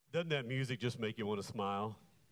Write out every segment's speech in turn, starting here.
Doesn't that music just make you want to smile?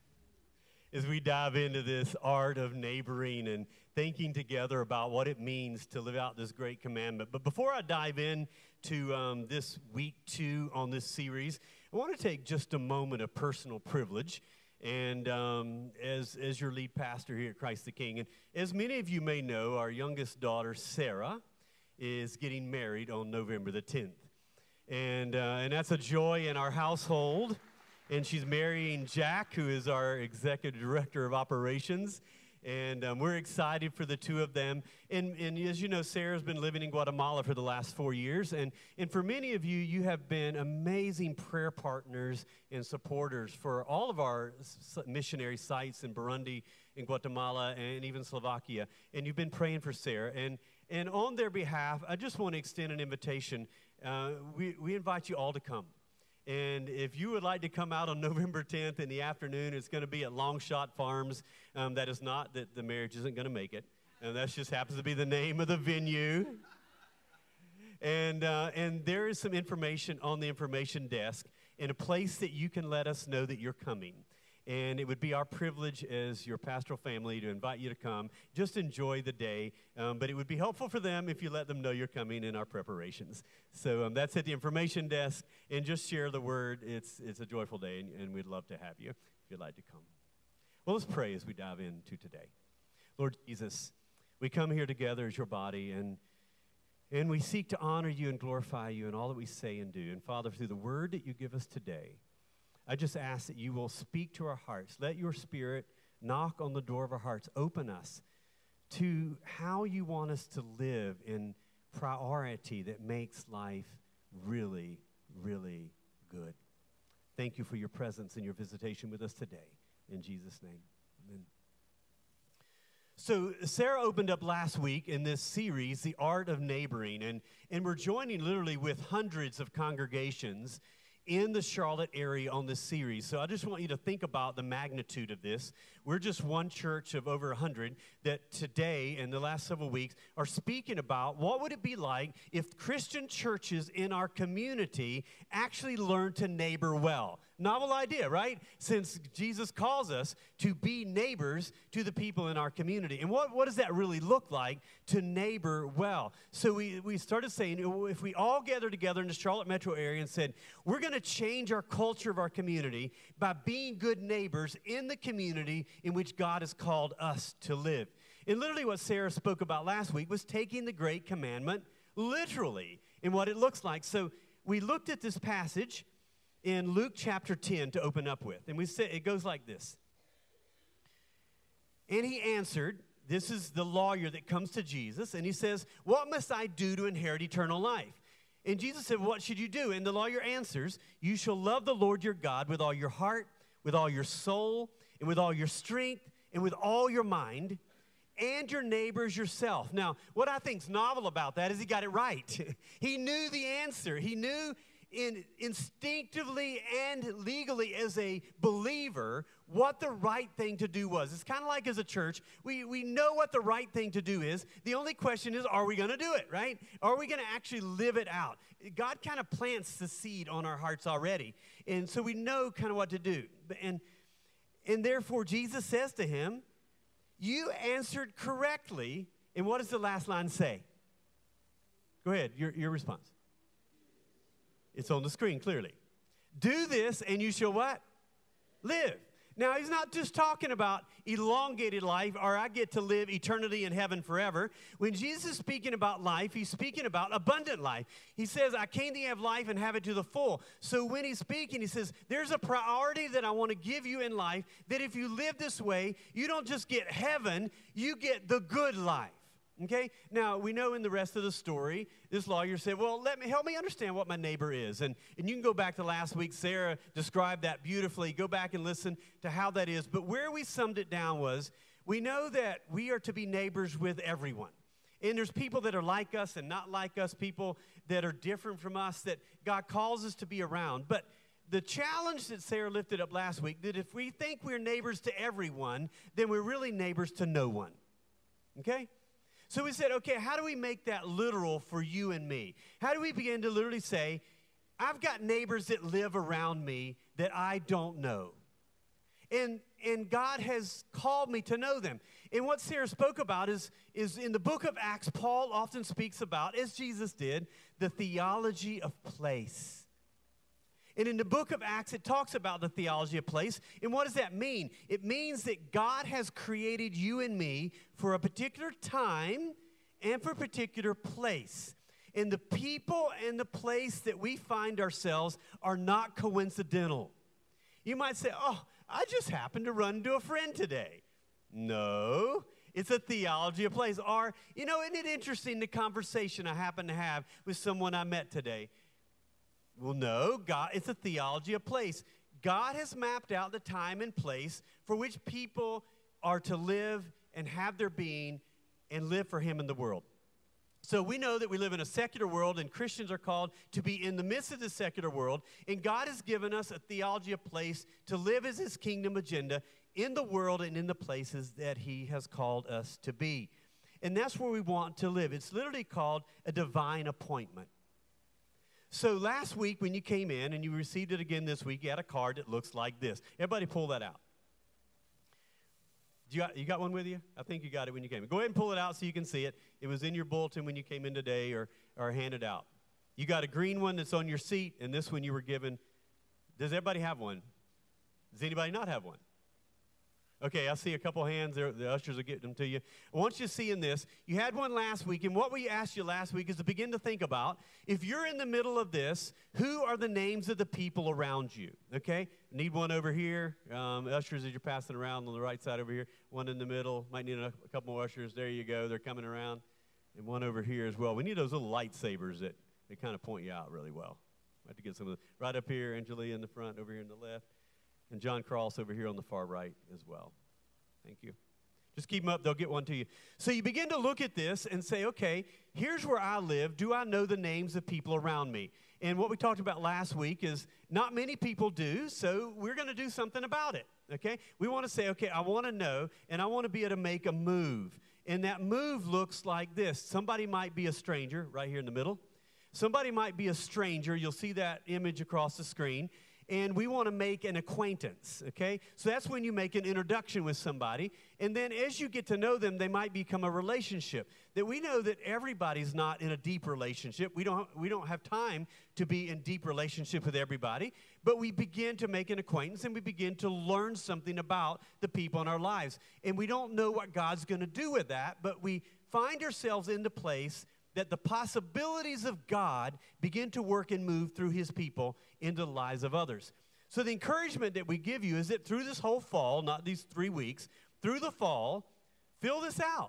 As we dive into this art of neighboring and thinking together about what it means to live out this great commandment. But before I dive in to this week 2 on this series, I want to take just a moment of personal privilege. And as your lead pastor here at Christ the King, and as many of you may know, our youngest daughter, Sarah, is getting married on November the 10th. And that's a joy in our household. And she's marrying Jack, who is our executive director of operations. And we're excited for the two of them. And as you know, Sarah's been living in Guatemala for the last 4 years. And for many of you, you have been amazing prayer partners and supporters for all of our missionary sites in Burundi, in Guatemala, and even Slovakia. And you've been praying for Sarah. And on their behalf, I just want to extend an invitation. We invite you all to come. And if you would like to come out on November 10th in the afternoon, it's going to be at Longshot Farms. That is not that the marriage isn't going to make it. And that just happens to be the name of the venue. And there is some information on the information desk and a place that you can let us know that you're coming. And it would be our privilege as your pastoral family to invite you to come. Just enjoy the day. But it would be helpful for them if you let them know you're coming in our preparations. So that's at the information desk. And just share the word. It's a joyful day, and we'd love to have you if you'd like to come. Well, let's pray as we dive into today. Lord Jesus, we come here together as your body, and we seek to honor you and glorify you in all that we say and do. And Father, through the word that you give us today, I just ask that you will speak to our hearts. Let your Spirit knock on the door of our hearts. Open us to how you want us to live in priority that makes life really, really good. Thank you for your presence and your visitation with us today. In Jesus' name, amen. So Sarah opened up last week in this series, The Art of Neighboring, and we're joining literally with hundreds of congregations in the Charlotte area on this series. So I just want you to think about the magnitude of this. We're just one church of over 100 that today and the last several weeks are speaking about what would it be like if Christian churches in our community actually learned to neighbor well. Novel idea, right? Since Jesus calls us to be neighbors to the people in our community. And what does that really look like to neighbor well? So we started saying, if we all gather together in the Charlotte metro area and said, we're going to change our culture of our community by being good neighbors in the community in which God has called us to live. And literally what Sarah spoke about last week was taking the great commandment literally in what it looks like. So we looked at this passage in Luke chapter 10 to open up with. And we said it goes like this. And he answered, this is the lawyer that comes to Jesus, and he says, what must I do to inherit eternal life? And Jesus said, what should you do? And the lawyer answers, you shall love the Lord your God with all your heart, with all your soul, and with all your strength, and with all your mind, and your neighbors yourself. Now, what I think's novel about that is he got it right. He knew the answer. He knew instinctively and legally as a believer what the right thing to do was. It's kind of like as a church, we know what the right thing to do is. The only question is, are we going to do it, right? Are we going to actually live it out? God kind of plants the seed on our hearts already, and so we know kind of what to do. And therefore, Jesus says to him, you answered correctly. And what does the last line say? Go ahead, your response. It's on the screen, clearly. Do this, and you shall what? Live. Now, he's not just talking about elongated life, or I get to live eternity in heaven forever. When Jesus is speaking about life, he's speaking about abundant life. He says, I came to have life and have it to the full. So when he's speaking, he says, there's a priority that I want to give you in life, that if you live this way, you don't just get heaven, you get the good life. Okay? Now, we know in the rest of the story, this lawyer said, well, help me understand what my neighbor is. And you can go back to last week. Sarah described that beautifully. Go back and listen to how that is. But where we summed it down was, we know that we are to be neighbors with everyone. And there's people that are like us and not like us, people that are different from us that God calls us to be around. But the challenge that Sarah lifted up last week, that if we think we're neighbors to everyone, then we're really neighbors to no one. Okay? So we said, okay, how do we make that literal for you and me? How do we begin to literally say, I've got neighbors that live around me that I don't know. And God has called me to know them. And what Sarah spoke about is in the book of Acts, Paul often speaks about, as Jesus did, the theology of place. And in the book of Acts, it talks about the theology of place. And what does that mean? It means that God has created you and me for a particular time and for a particular place. And the people and the place that we find ourselves are not coincidental. You might say, oh, I just happened to run into a friend today. No, it's a theology of place. Or, isn't it interesting the conversation I happened to have with someone I met today? Well, no, it's a theology of place. God has mapped out the time and place for which people are to live and have their being and live for Him in the world. So we know that we live in a secular world, and Christians are called to be in the midst of the secular world, and God has given us a theology of place to live as His kingdom agenda in the world and in the places that He has called us to be. And that's where we want to live. It's literally called a divine appointment. So last week when you came in, and you received it again this week, you had a card that looks like this. Everybody pull that out. You got one with you? I think you got it when you came in. Go ahead and pull it out so you can see it. It was in your bulletin when you came in today or handed out. You got a green one that's on your seat, and this one you were given. Does everybody have one? Does anybody not have one? Okay, I see a couple hands there. The ushers will get them to you. I want you to see in this, you had one last week, and what we asked you last week is to begin to think about, if you're in the middle of this, who are the names of the people around you, okay? Need one over here. Ushers, as you're passing around on the right side over here. One in the middle. Might need a couple more ushers. There you go. They're coming around. And one over here as well. We need those little lightsabers that kind of point you out really well. I have to get some of the, right up here, Angelia in the front, over here in the left. And John Cross over here on the far right as well. Thank you. Just keep them up. They'll get one to you. So you begin to look at this and say, okay, here's where I live. Do I know the names of people around me? And what we talked about last week is not many people do, so we're going to do something about it, okay? We want to say, okay, I want to know, and I want to be able to make a move. And that move looks like this. Somebody might be a stranger right here in the middle. Somebody might be a stranger. You'll see that image across the screen. And we want to make an acquaintance, okay? So that's when you make an introduction with somebody. And then as you get to know them, they might become a relationship. That we know that everybody's not in a deep relationship. We don't have time to be in deep relationship with everybody. But we begin to make an acquaintance, and we begin to learn something about the people in our lives. And we don't know what God's going to do with that, but we find ourselves in the place that the possibilities of God begin to work and move through His people into the lives of others. So the encouragement that we give you is that through this whole fall, not these 3 weeks, through the fall, fill this out.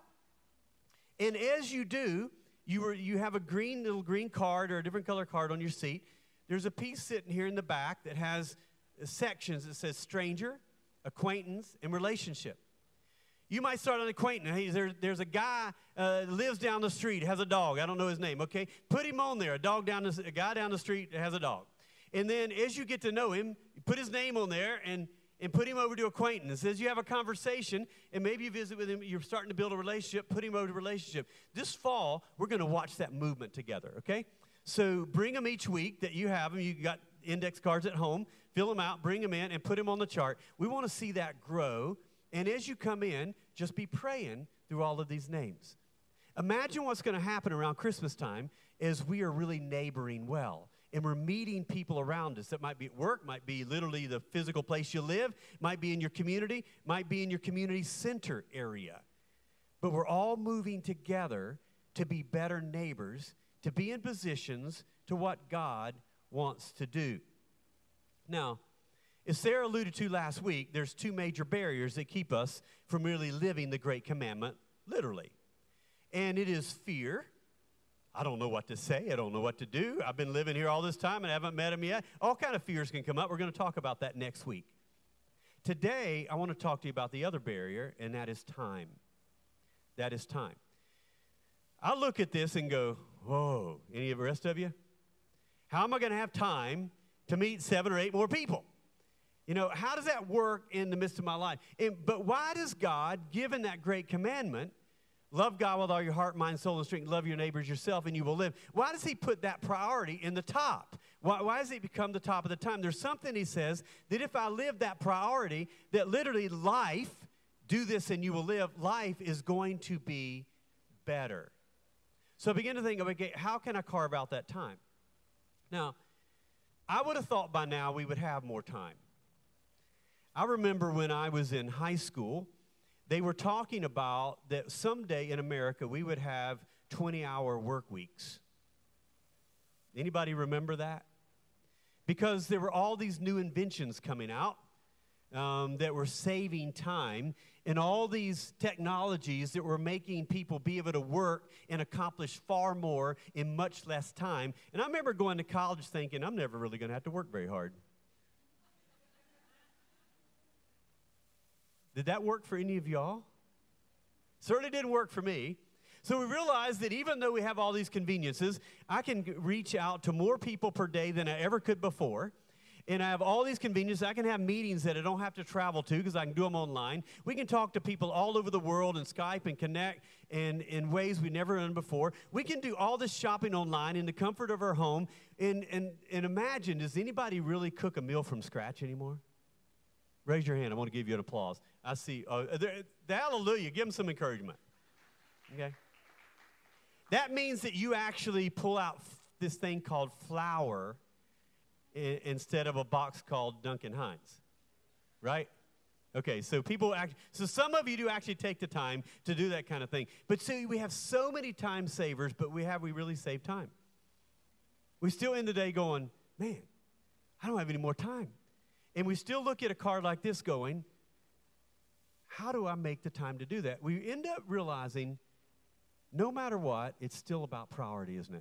And as you do, you have a little green card or a different color card on your seat. There's a piece sitting here in the back that has sections that says stranger, acquaintance, and relationship. You might start an acquaintance. Hey, there's a guy lives down the street, has a dog. I don't know his name, okay? Put him on there, a guy down the street that has a dog. And then as you get to know him, you put his name on there and put him over to acquaintance. As you have a conversation and maybe you visit with him, you're starting to build a relationship, put him over to relationship. This fall, we're going to watch that movement together, okay? So bring them each week that you have them. You got index cards at home. Fill them out, bring them in, and put them on the chart. We want to see that grow. And as you come in, just be praying through all of these names. Imagine what's going to happen around Christmas time as we are really neighboring well. And we're meeting people around us. That might be at work, might be literally the physical place you live, might be in your community, might be in your community center area. But we're all moving together to be better neighbors, to be in positions to what God wants to do. Now, as Sarah alluded to last week, there's 2 major barriers that keep us from really living the Great Commandment, literally. And it is fear. I don't know what to say. I don't know what to do. I've been living here all this time and I haven't met him yet. All kind of fears can come up. We're going to talk about that next week. Today, I want to talk to you about the other barrier, and that is time. That is time. I look at this and go, whoa, any of the rest of you? How am I going to have time to meet 7 or 8 more people? You know, how does that work in the midst of my life? But why does God, given that great commandment, love God with all your heart, mind, soul, and strength, love your neighbors yourself, and you will live? Why does He put that priority in the top? Why has it become the top of the time? There's something, he says, that if I live that priority, that literally life, do this and you will live, life is going to be better. So I begin to think, okay, how can I carve out that time? Now, I would have thought by now we would have more time. I remember when I was in high school, they were talking about that someday in America we would have 20-hour work weeks. Anybody remember that? Because there were all these new inventions coming out that were saving time, and all these technologies that were making people be able to work and accomplish far more in much less time. And I remember going to college thinking, I'm never really going to have to work very hard. Did that work for any of y'all? Certainly didn't work for me. So we realized that even though we have all these conveniences, I can reach out to more people per day than I ever could before. And I have all these conveniences. I can have meetings that I don't have to travel to because I can do them online. We can talk to people all over the world and Skype and connect in ways we've never done before. We can do all this shopping online in the comfort of our home. And imagine, does anybody really cook a meal from scratch anymore? Raise your hand. I want to give you an applause. I see. The hallelujah. Give them some encouragement. Okay. That means that you actually pull out this thing called flour instead of a box called Duncan Hines, right? Okay, so some of you do actually take the time to do that kind of thing. But see, we have so many time savers, but we really save time? We still end the day going, man, I don't have any more time. And we still look at a card like this going, how do I make the time to do that? We end up realizing no matter what, it's still about priority, isn't it?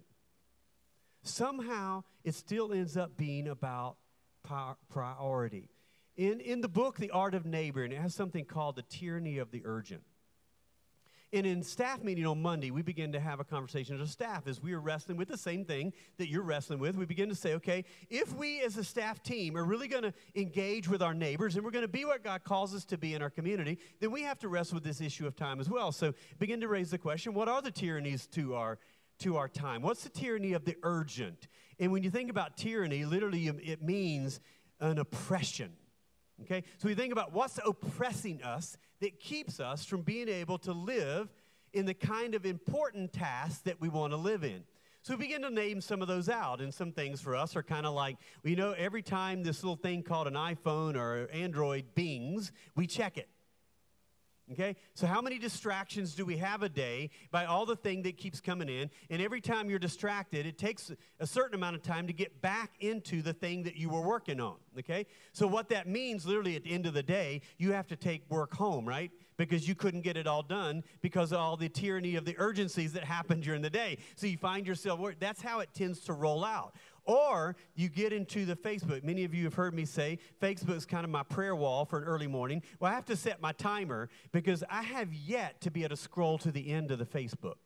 Somehow, it still ends up being about priority. In the book, The Art of Neighboring, it has something called the tyranny of the urgent. And in staff meeting on Monday, we began to have a conversation as a staff as we were wrestling with the same thing that you're wrestling with. We begin to say, okay, if we as a staff team are really going to engage with our neighbors and we're going to be what God calls us to be in our community, then we have to wrestle with this issue of time as well. So begin to raise the question, what are the tyrannies to our time? What's the tyranny of the urgent? And when you think about tyranny, literally it means an oppression. Okay? So we think about what's oppressing us that keeps us from being able to live in the kind of important tasks that we want to live in. So we begin to name some of those out, and some things for us are kind of like, every time this little thing called an iPhone or Android bings, we check it. Okay, so how many distractions do we have a day by all the thing that keeps coming in? And every time you're distracted, it takes a certain amount of time to get back into the thing that you were working on. Okay, so what that means, literally at the end of the day, you have to take work home, right? Because you couldn't get it all done because of all the tyranny of the urgencies that happened during the day. So you find yourself, that's how it tends to roll out. Or you get into the Facebook. Many of you have heard me say Facebook is kind of my prayer wall for an early morning. Well, I have to set my timer because I have yet to be able to scroll to the end of the Facebook.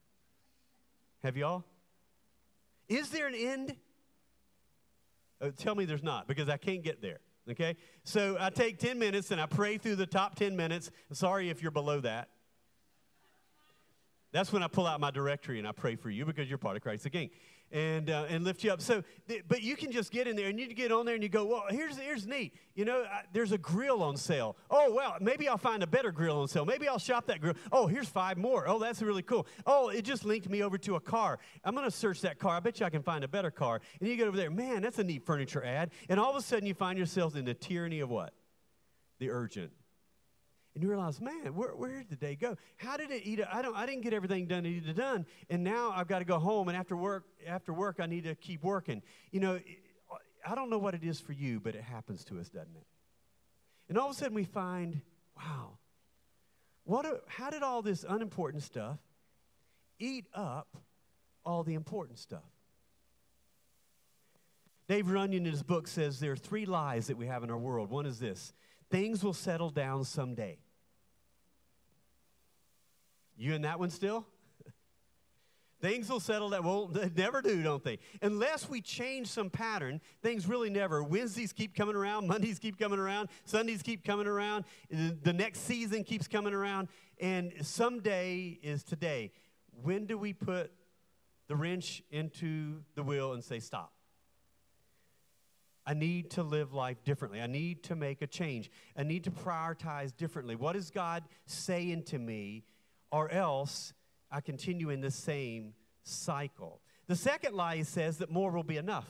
Have y'all? Is there an end? Tell me there's not, because I can't get there. Okay? So I take 10 minutes and I pray through the top 10 minutes. Sorry if you're below that. That's when I pull out my directory and I pray for you because you're part of Christ the King. And lift you up. So, but you can just get in there and you get on there and you go, well, here's neat. There's a grill on sale. Oh, well, maybe I'll find a better grill on sale. Maybe I'll shop that grill. Oh, here's 5 more. Oh, that's really cool. Oh, it just linked me over to a car. I'm going to search that car. I bet you I can find a better car. And you get over there, man, that's a neat furniture ad. And all of a sudden you find yourselves in the tyranny of what? The urgent. And you realize, man, where did the day go? How did it eat? I didn't get everything done that needed done, and now I've got to go home. And after work, I need to keep working. I don't know what it is for you, but it happens to us, doesn't it? And all of a sudden, we find, wow, how did all this unimportant stuff eat up all the important stuff? Dave Runyon in his book says there are 3 lies that we have in our world. One is this: things will settle down someday. You in that one still? Things will settle down. Well, they never do, don't they? Unless we change some pattern, things really never. Wednesdays keep coming around. Mondays keep coming around. Sundays keep coming around. The next season keeps coming around. And someday is today. When do we put the wrench into the wheel and say stop? I need to live life differently. I need to make a change. I need to prioritize differently. What is God saying to me? Or else I continue in the same cycle. The second lie says that more will be enough.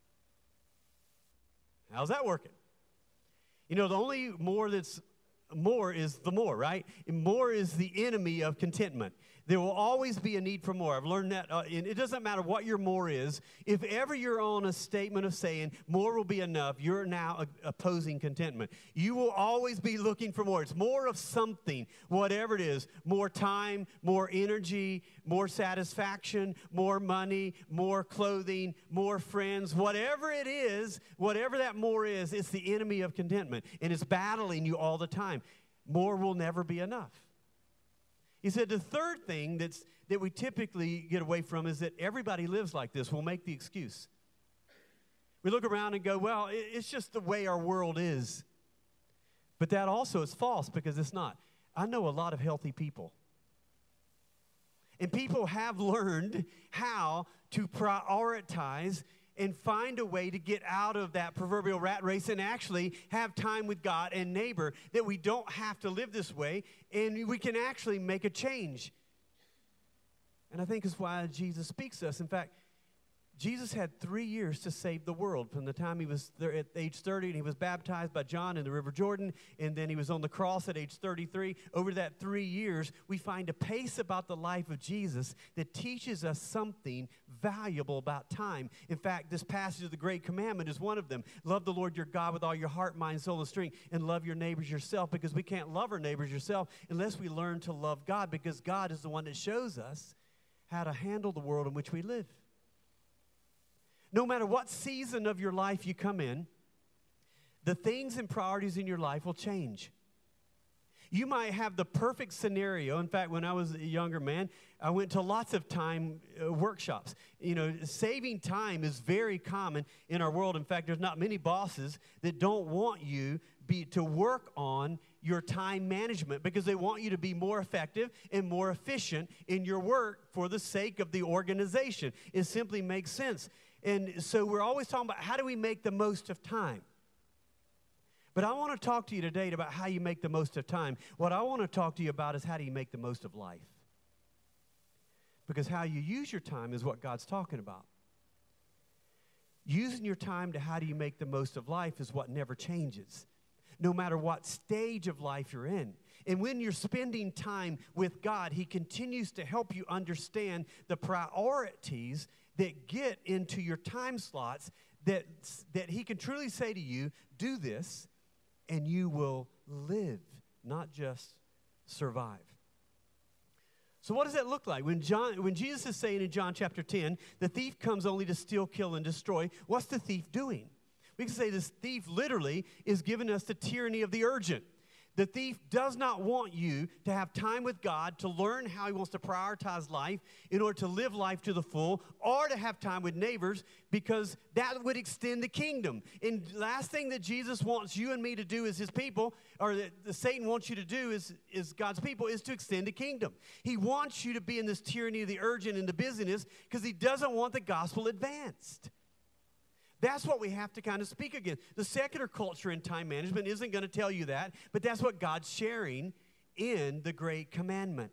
How's that working? You know, the only more that's more is the more, right? And more is the enemy of contentment. There will always be a need for more. I've learned that. And it doesn't matter what your more is. If ever you're on a statement of saying more will be enough, you're now opposing contentment. You will always be looking for more. It's more of something, whatever it is. More time, more energy, more satisfaction, more money, more clothing, more friends. Whatever it is, whatever that more is, it's the enemy of contentment. And it's battling you all the time. More will never be enough. He said the third thing that we typically get away from is that everybody lives like this. We'll make the excuse. We look around and go, well, it's just the way our world is. But that also is false because it's not. I know a lot of healthy people. And people have learned how to prioritize and find a way to get out of that proverbial rat race and actually have time with God and neighbor, that we don't have to live this way and we can actually make a change. And I think it's why Jesus speaks to us. In fact, Jesus had 3 years to save the world from the time he was there at age 30 and he was baptized by John in the River Jordan, and then he was on the cross at age 33. Over that 3 years, we find a pace about the life of Jesus that teaches us something valuable about time. In fact, this passage of the Great Commandment is one of them. Love the Lord your God with all your heart, mind, soul, and strength, and love your neighbors yourself, because we can't love our neighbors yourself unless we learn to love God, because God is the one that shows us how to handle the world in which we live. No matter what season of your life you come in, the things and priorities in your life will change. You might have the perfect scenario. In fact, when I was a younger man, I went to lots of time workshops. You know, saving time is very common in our world. In fact, there's not many bosses that don't want you to work on your time management, because they want you to be more effective and more efficient in your work for the sake of the organization. It simply makes sense. And so we're always talking about how do we make the most of time. But I want to talk to you today about how you make the most of time. What I want to talk to you about is how do you make the most of life. Because how you use your time is what God's talking about. Using your time to how do you make the most of life is what never changes, no matter what stage of life you're in. And when you're spending time with God, He continues to help you understand the priorities that get into your time slots, that He can truly say to you, do this, and you will live, not just survive. So what does that look like? When Jesus is saying in John chapter 10, the thief comes only to steal, kill, and destroy, what's the thief doing? We can say this thief literally is giving us the tyranny of the urgent. The thief does not want you to have time with God, to learn how He wants to prioritize life in order to live life to the full, or to have time with neighbors, because that would extend the kingdom. And the last thing that Jesus wants you and me to do as His people, or that Satan wants you to do is God's people, is to extend the kingdom. He wants you to be in this tyranny of the urgent and the busyness because He doesn't want the gospel advanced. That's what we have to kind of speak against. The secular culture in time management isn't going to tell you that, but that's what God's sharing in the Great Commandment.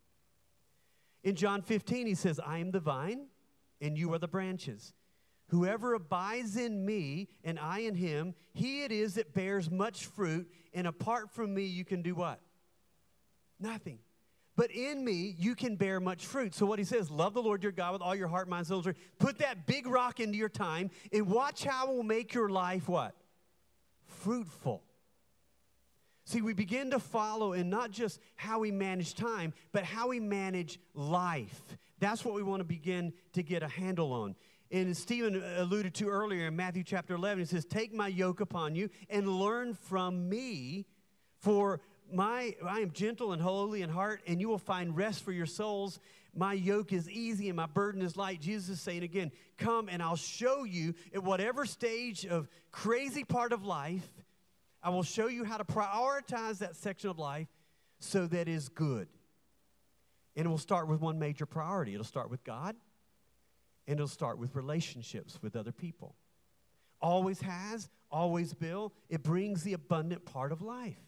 In John 15, He says, I am the vine, and you are the branches. Whoever abides in me, and I in him, he it is that bears much fruit, and apart from me, you can do what? Nothing. But in me, you can bear much fruit. So what He says, love the Lord your God with all your heart, mind, soul, and strength. Put that big rock into your time, and watch how it will make your life what? Fruitful. See, we begin to follow in not just how we manage time, but how we manage life. That's what we want to begin to get a handle on. And Stephen alluded to earlier in Matthew chapter 11, he says, take my yoke upon you and learn from me, for I am gentle and lowly in heart, and you will find rest for your souls. My yoke is easy and my burden is light. Jesus is saying again, come and I'll show you at whatever stage of crazy part of life, I will show you how to prioritize that section of life so that it is good. And it will start with one major priority. It'll start with God, and it'll start with relationships with other people. Always has, always will. It brings the abundant part of life.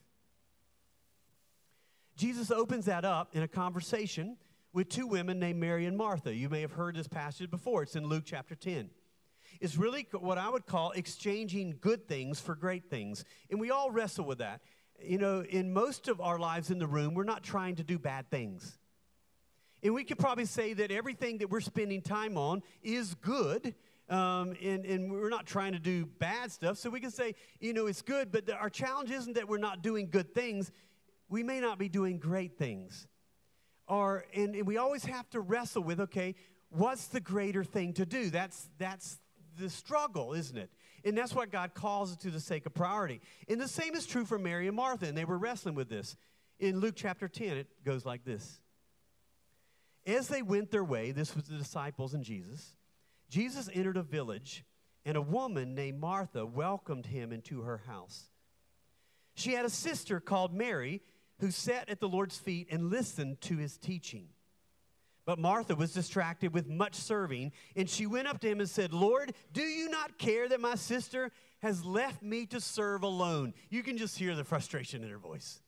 Jesus opens that up in a conversation with two women named Mary and Martha. You may have heard this passage before. It's in Luke chapter 10. It's really what I would call exchanging good things for great things. And we all wrestle with that. You know, in most of our lives in the room, we're not trying to do bad things. And we could probably say that everything that we're spending time on is good, and we're not trying to do bad stuff. So we can say, you know, it's good, but our challenge isn't that we're not doing good things. We may not be doing great things. And we always have to wrestle with, okay, what's the greater thing to do? That's the struggle, isn't it? And that's what God calls it to the sake of priority. And the same is true for Mary and Martha, and they were wrestling with this. In Luke chapter 10, it goes like this. As they went their way, this was the disciples and Jesus, Jesus entered a village, and a woman named Martha welcomed him into her house. She had a sister called Mary who sat at the Lord's feet and listened to his teaching. But Martha was distracted with much serving, and she went up to him and said, Lord, do you not care that my sister has left me to serve alone? You can just hear the frustration in her voice.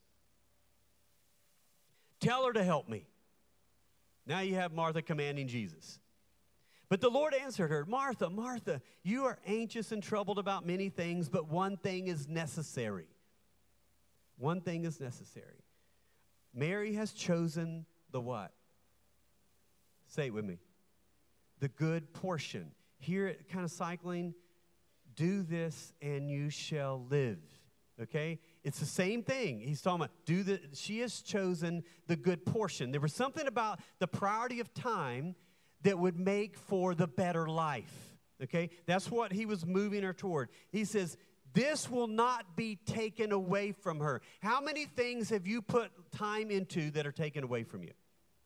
Tell her to help me. Now you have Martha commanding Jesus. But the Lord answered her, Martha, Martha, you are anxious and troubled about many things, but one thing is necessary. One thing is necessary. Mary has chosen the what? Say it with me. The good portion. Here at Kind of Cycling, do this and you shall live. Okay? It's the same thing. He's talking about she has chosen the good portion. There was something about the priority of time that would make for the better life. Okay? That's what he was moving her toward. He says, this will not be taken away from her. How many things have you put time into that are taken away from you?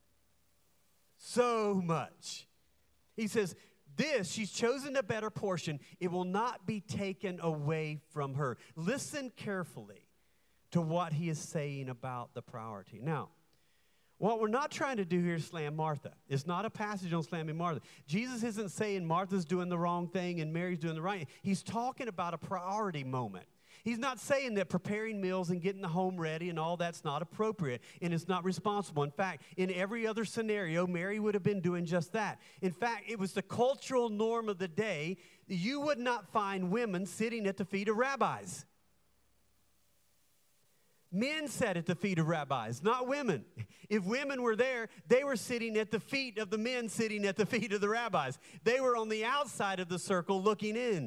So much. He says, she's chosen a better portion. It will not be taken away from her. Listen carefully to what he is saying about the priority. Now, what we're not trying to do here is slam Martha. It's not a passage on slamming Martha. Jesus isn't saying Martha's doing the wrong thing and Mary's doing the right thing. He's talking about a priority moment. He's not saying that preparing meals and getting the home ready and all that's not appropriate and it's not responsible. In fact, in every other scenario, Mary would have been doing just that. In fact, it was the cultural norm of the day. You would not find women sitting at the feet of rabbis. Men sat at the feet of rabbis, not women. If women were there, they were sitting at the feet of the men sitting at the feet of the rabbis. They were on the outside of the circle looking in.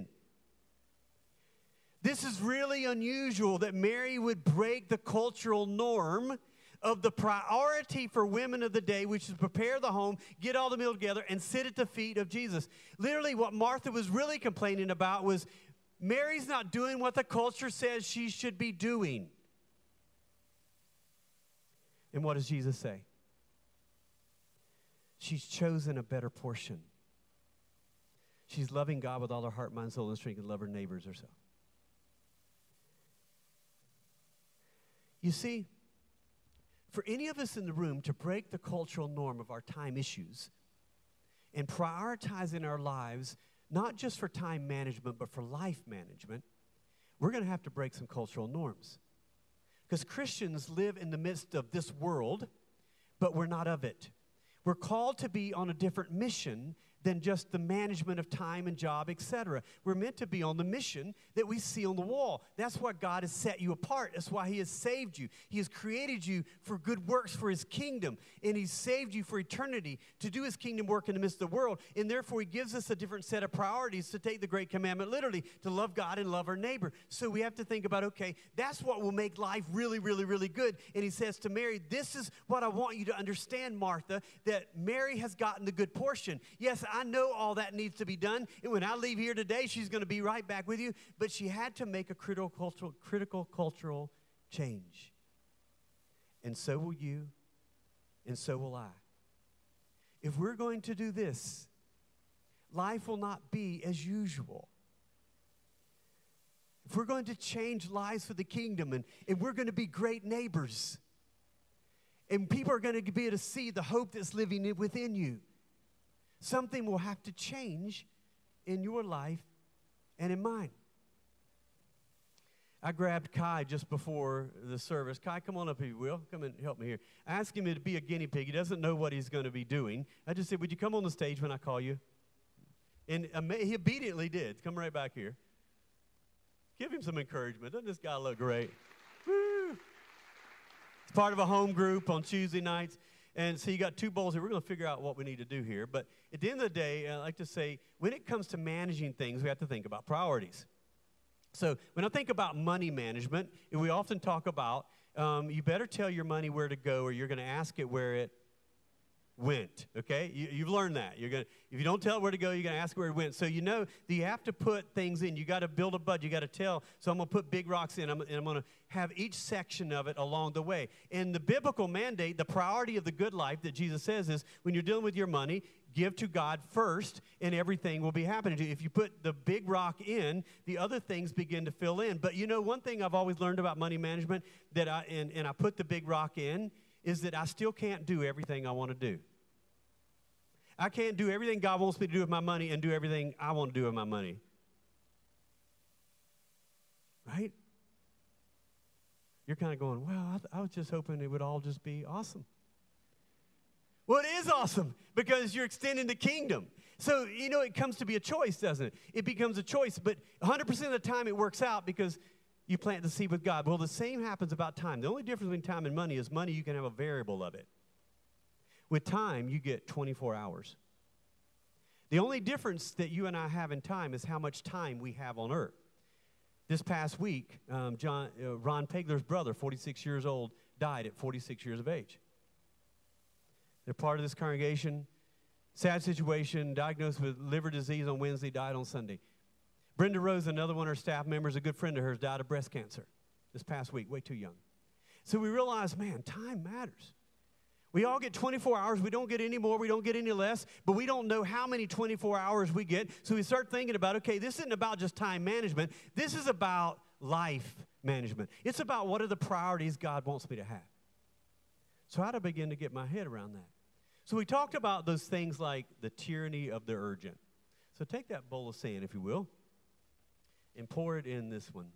This is really unusual that Mary would break the cultural norm of the priority for women of the day, which is prepare the home, get all the meal together, and sit at the feet of Jesus. Literally, what Martha was really complaining about was Mary's not doing what the culture says she should be doing. And what does Jesus say? She's chosen a better portion. She's loving God with all her heart, mind, soul, and strength, and love her neighbors herself. You see, for any of us in the room to break the cultural norm of our time issues and prioritize in our lives, not just for time management, but for life management, we're going to have to break some cultural norms. Because Christians live in the midst of this world, but we're not of it. We're called to be on a different mission than just the management of time and job, etc. We're meant to be on the mission that we see on the wall. That's why God has set you apart. That's why he has saved you. He has created you for good works for his kingdom, and he's saved you for eternity to do his kingdom work in the midst of the world, and therefore he gives us a different set of priorities to take the great commandment literally, to love God and love our neighbor. So we have to think about, okay, that's what will make life really, really, really good. And he says to Mary, this is what I want you to understand, Martha, that Mary has gotten the good portion. Yes, I know all that needs to be done, and when I leave here today, she's going to be right back with you, but she had to make a critical cultural change. And so will you, and so will I. If we're going to do this, life will not be as usual. If we're going to change lives for the kingdom, and we're going to be great neighbors, and people are going to be able to see the hope that's living within you, something will have to change in your life and in mine. I grabbed Kai just before the service. Kai, come on up if you will. Come and help me here. I asked him to be a guinea pig. He doesn't know what he's going to be doing. I just said, would you come on the stage when I call you? And he obediently did. Come right back here. Give him some encouragement. Doesn't this guy look great? Woo! It's part of a home group on Tuesday nights. And so you got two bowls here. We're going to figure out what we need to do here. But at the end of the day, I like to say, when it comes to managing things, we have to think about priorities. So when I think about money management, we often talk about you better tell your money where to go or you're going to ask it where it went, okay? You've learned that. If you don't tell it where to go, you're going to ask where it went. So you know that you have to put things in. You got to build a budget. You got to tell. So I'm going to put big rocks in, and I'm going to have each section of it along the way. And the biblical mandate, the priority of the good life that Jesus says is when you're dealing with your money, give to God first, and everything will be happening to you. If you put the big rock in, the other things begin to fill in. But you know, one thing I've always learned about money management that I put the big rock in is that I still can't do everything I want to do. I can't do everything God wants me to do with my money and do everything I want to do with my money. Right? You're kind of going, well, I was just hoping it would all just be awesome. Well, it is awesome because you're extending the kingdom. So, you know, it comes to be a choice, doesn't it? It becomes a choice, but 100% of the time it works out because you plant the seed with God. Well, the same happens about time. The only difference between time and money is money, you can have a variable of it. With time, you get 24 hours. The only difference that you and I have in time is how much time we have on earth. This past week, Ron Pegler's brother, 46 years old, died at 46 years of age. They're part of this congregation. Sad situation, diagnosed with liver disease on Wednesday, died on Sunday. Brenda Rose, another one of her staff members, a good friend of hers, died of breast cancer this past week, way too young. So we realized, man, time matters. We all get 24 hours. We don't get any more. We don't get any less. But we don't know how many 24 hours we get. So we start thinking about, okay, this isn't about just time management. This is about life management. It's about what are the priorities God wants me to have. So how do I begin to get my head around that? So we talked about those things like the tyranny of the urgent. So take that bowl of sand, if you will, and pour it in this one.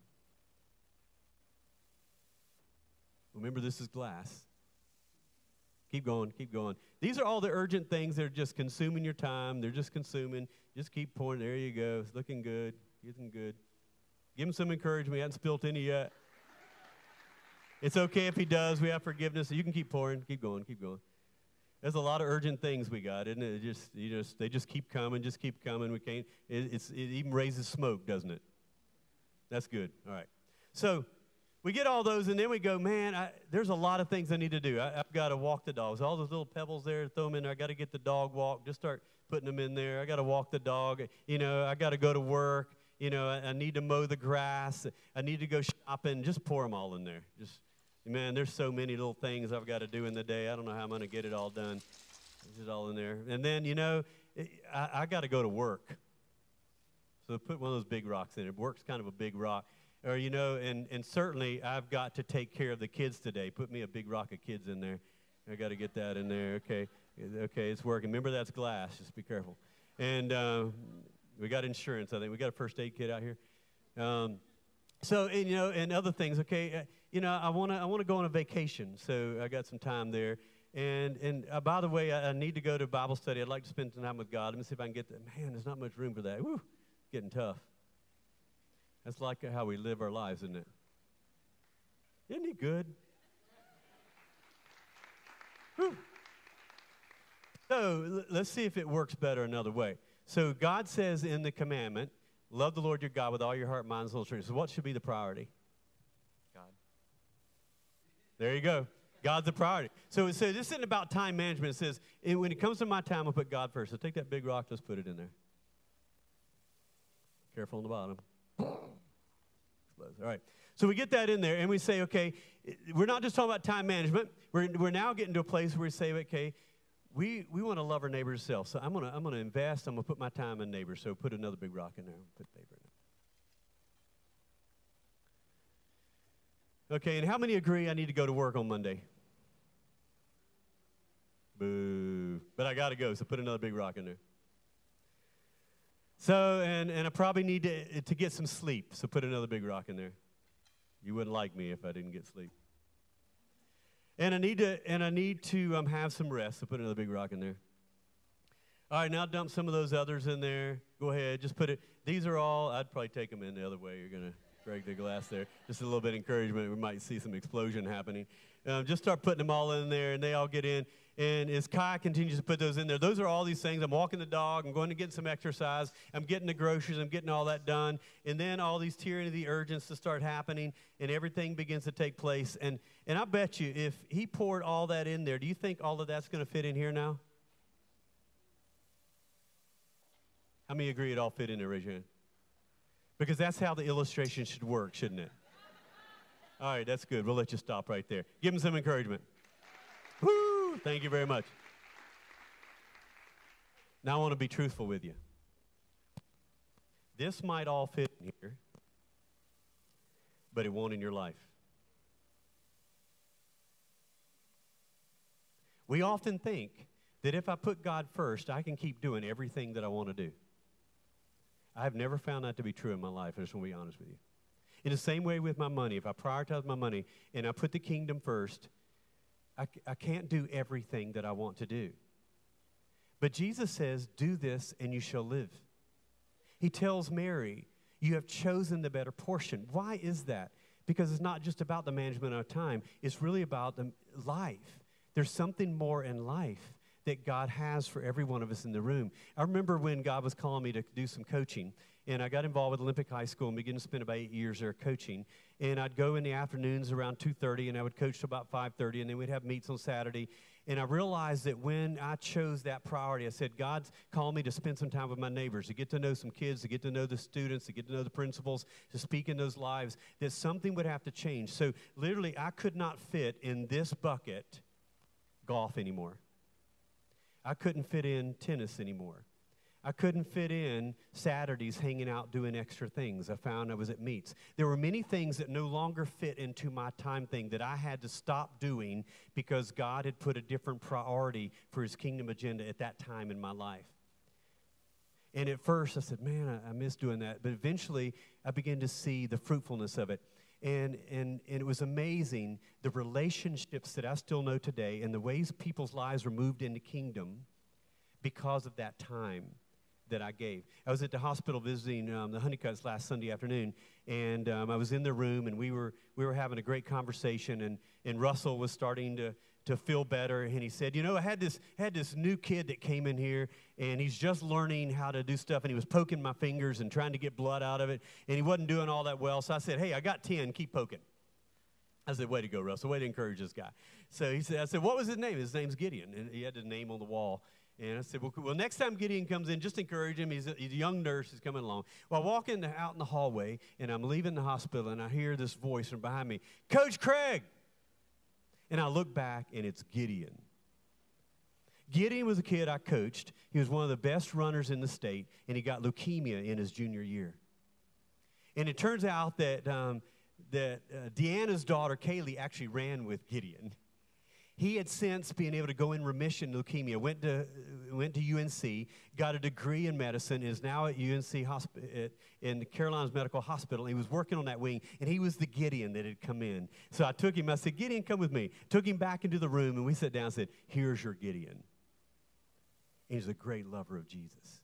Remember, this is glass. Keep going, keep going. These are all the urgent things that are just consuming your time. They're just consuming. Just keep pouring. There you go. It's looking good. Looking good. Give him some encouragement. He hasn't spilt any yet. It's okay if he does. We have forgiveness. So you can keep pouring. Keep going, keep going. There's a lot of urgent things we got, isn't it? They just keep coming, just keep coming. We can't. It even raises smoke, doesn't it? That's good. All right. So we get all those, and then we go, man, there's a lot of things I need to do. I've got to walk the dogs. All those little pebbles there, throw them in there. I got to get the dog walk. Just start putting them in there. I got to walk the dog. You know, I got to go to work. You know, I need to mow the grass. I need to go shopping. Just pour them all in there. Man, there's so many little things I've got to do in the day. I don't know how I'm going to get it all done. It's just all in there. And then, you know, I got to go to work. So put one of those big rocks in it. Work's kind of a big rock. Or, you know, and certainly I've got to take care of the kids today. Put me a big rock of kids in there. I got to get that in there. Okay, it's working. Remember, that's glass. Just be careful. And we got insurance, I think. We got a first aid kit out here. So, and, you know, and other things, okay. You know, I want to go on a vacation, so I got some time there. And by the way, I need to go to Bible study. I'd like to spend some time with God. Let me see if I can get that. Man, there's not much room for that. Woo, getting tough. That's like how we live our lives, isn't it? Isn't he good? Whew. So let's see if it works better another way. So God says in the commandment, love the Lord your God with all your heart, mind, soul, strength. So what should be the priority? God. There you go. God's the priority. So this isn't about time management. It says, when it comes to my time, I'll put God first. So take that big rock, let's put it in there. Careful on the bottom. All right. So we get that in there, and we say, okay, we're not just talking about time management. We're now getting to a place where we say, okay, we want to love our neighbors self. So I'm gonna invest. I'm gonna put my time in neighbors. So put another big rock in there. Put paper in there. Okay, and how many agree I need to go to work on Monday? Boo. But I got to go, so put another big rock in there. So, and I probably need to get some sleep, so put another big rock in there. You wouldn't like me if I didn't get sleep. And I need to have some rest, so put another big rock in there. All right, now dump some of those others in there. Go ahead, just put it. These are all, I'd probably take them in the other way. You're going to break the glass there. Just a little bit of encouragement. We might see some explosion happening. Just start putting them all in there, and they all get in. And as Kai continues to put those in there, those are all these things. I'm walking the dog. I'm going to get some exercise. I'm getting the groceries. I'm getting all that done. And then all these tyranny of the urgents to start happening, and everything begins to take place. And I bet you if he poured all that in there, do you think all of that's going to fit in here now? How many agree it all fit in there? Raise your hand. Because that's how the illustration should work, shouldn't it? All right, that's good. We'll let you stop right there. Give him some encouragement. Woo! Thank you very much. Now I want to be truthful with you. This might all fit in here, but it won't in your life. We often think that if I put God first, I can keep doing everything that I want to do. I've never found that to be true in my life. I just want to be honest with you. In the same way with my money, if I prioritize my money and I put the kingdom first, I can't do everything that I want to do. But Jesus says, do this and you shall live. He tells Mary, you have chosen the better portion. Why is that? Because it's not just about the management of time. It's really about the life. There's something more in life that God has for every one of us in the room. I remember when God was calling me to do some coaching, and I got involved with Olympic High School and began to spend about 8 years there coaching. And I'd go in the afternoons around 2:30, and I would coach till about 5:30, and then we'd have meets on Saturday. And I realized that when I chose that priority, I said, God's called me to spend some time with my neighbors, to get to know some kids, to get to know the students, to get to know the principals, to speak in those lives, that something would have to change. So literally, I could not fit in this bucket golf anymore. I couldn't fit in tennis anymore. I couldn't fit in Saturdays hanging out doing extra things. I found I was at meets. There were many things that no longer fit into my time thing that I had to stop doing because God had put a different priority for his kingdom agenda at that time in my life. And at first I said, man, I miss doing that. But eventually I began to see the fruitfulness of it. And it was amazing, the relationships that I still know today and the ways people's lives were moved into kingdom because of that time that I gave. I was at the hospital visiting the Honeycutts last Sunday afternoon, and I was in the room, and we were having a great conversation, and Russell was starting to feel better, and he said, you know, I had this new kid that came in here, and he's just learning how to do stuff, and he was poking my fingers and trying to get blood out of it, and he wasn't doing all that well, so I said, hey, I got 10, keep poking. I said, way to go, Russell, way to encourage this guy. So I said, what was his name? His name's Gideon, and he had his name on the wall. And I said, well, next time Gideon comes in, just encourage him. He's a young nurse. He's coming along. Well, I walk out in the hallway, and I'm leaving the hospital, and I hear this voice from behind me, Coach Craig. And I look back, and it's Gideon. Gideon was a kid I coached. He was one of the best runners in the state, and he got leukemia in his junior year. And it turns out that Deanna's daughter, Kaylee, actually ran with Gideon. He had since been able to go in remission leukemia, went to UNC, got a degree in medicine, is now at UNC in the Carolinas Medical Hospital. He was working on that wing, and he was the Gideon that had come in. So I took him, I said, Gideon, come with me. Took him back into the room, and we sat down and said, here's your Gideon. And he's a great lover of Jesus.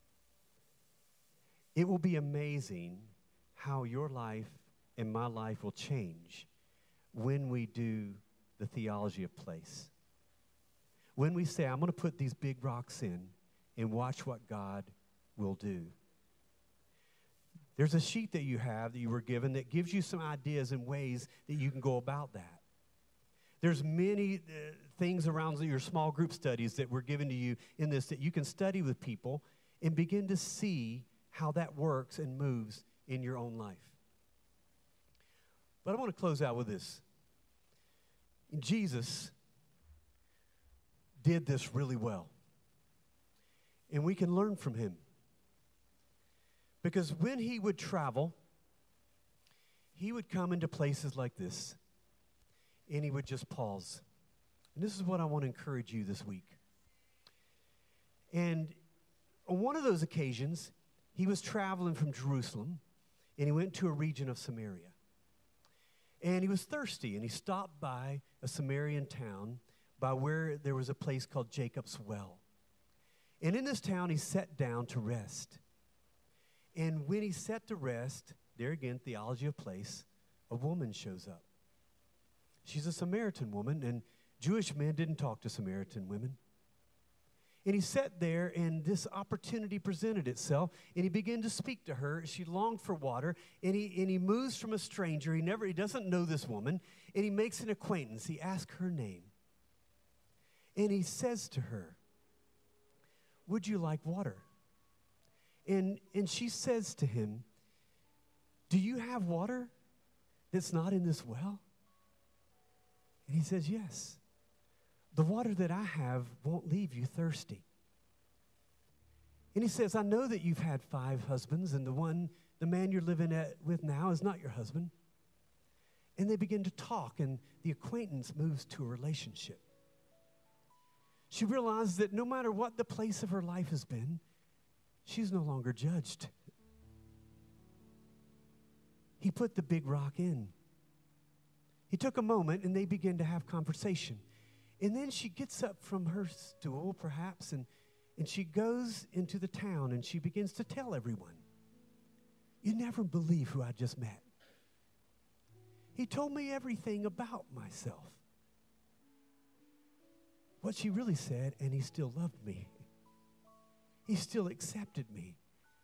It will be amazing how your life and my life will change when we do the theology of place. When we say, I'm going to put these big rocks in and watch what God will do. There's a sheet that you have that you were given that gives you some ideas and ways that you can go about that. There's many things around your small group studies that were given to you in this that you can study with people and begin to see how that works and moves in your own life. But I want to close out with this. Jesus did this really well. And we can learn from him. Because when he would travel, he would come into places like this, and he would just pause. And this is what I want to encourage you this week. And on one of those occasions, he was traveling from Jerusalem, and he went to a region of Samaria. And he was thirsty, and he stopped by a Samaritan town by where there was a place called Jacob's Well. And in this town, he sat down to rest. And when he sat to rest, there again, theology of place, a woman shows up. She's a Samaritan woman, and Jewish men didn't talk to Samaritan women. And he sat there, and this opportunity presented itself, and he began to speak to her. She longed for water, and he moves from a stranger. He doesn't know this woman, and he makes an acquaintance. He asks her name, and he says to her, "Would you like water?" And she says to him, "Do you have water that's not in this well?" And he says, "Yes. The water that I have won't leave you thirsty." And he says, "I know that you've had 5 husbands, and the man you're living with now is not your husband." And they begin to talk, and the acquaintance moves to a relationship. She realizes that no matter what the place of her life has been, she's no longer judged. He put the big rock in. He took a moment, and they began to have conversation. And then she gets up from her stool, perhaps, and she goes into the town, and she begins to tell everyone, "You never believe who I just met. He told me everything about myself." What she really said, "And he still loved me. He still accepted me."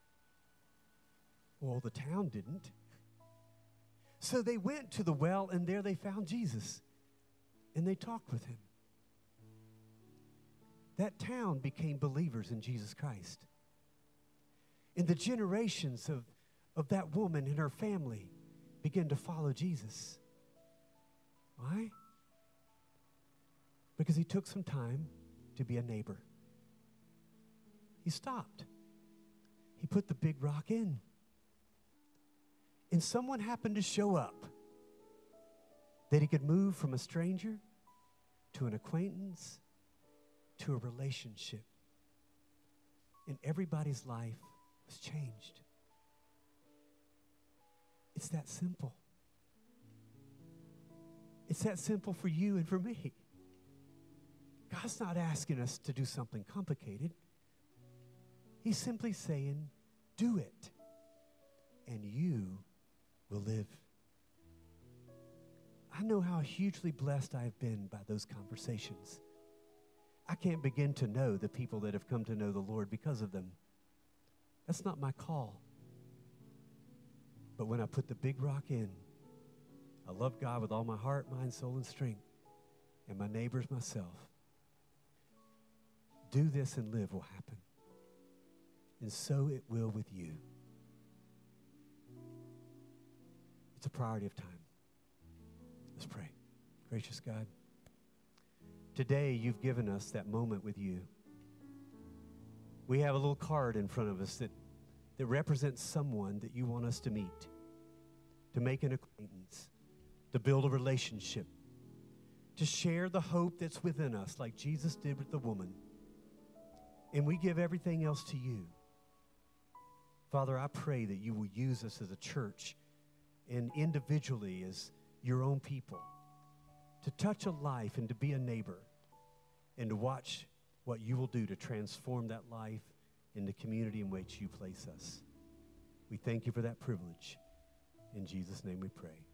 Well, the town didn't. So they went to the well, and there they found Jesus, and they talked with him. That town became believers in Jesus Christ. And the generations of that woman and her family began to follow Jesus. Why? Because he took some time to be a neighbor. He stopped. He put the big rock in. And someone happened to show up that he could move from a stranger to an acquaintance to a relationship. And everybody's life was changed. It's that simple. It's that simple for you and for me. God's not asking us to do something complicated. He's simply saying, do it, and you will live. I know how hugely blessed I've been by those conversations. I can't begin to know the people that have come to know the Lord because of them. That's not my call. But when I put the big rock in, I love God with all my heart, mind, soul, and strength, and my neighbors, myself. Do this and live will happen. And so it will with you. It's a priority of time. Let's pray. Gracious God, today you've given us that moment with you. We have a little card in front of us that represents someone that you want us to meet, to make an acquaintance, to build a relationship, to share the hope that's within us like Jesus did with the woman. And we give everything else to you. Father, I pray that you will use us as a church and individually as your own people to touch a life and to be a neighbor and to watch what you will do to transform that life in the community in which you place us. We thank you for that privilege. In Jesus' name we pray.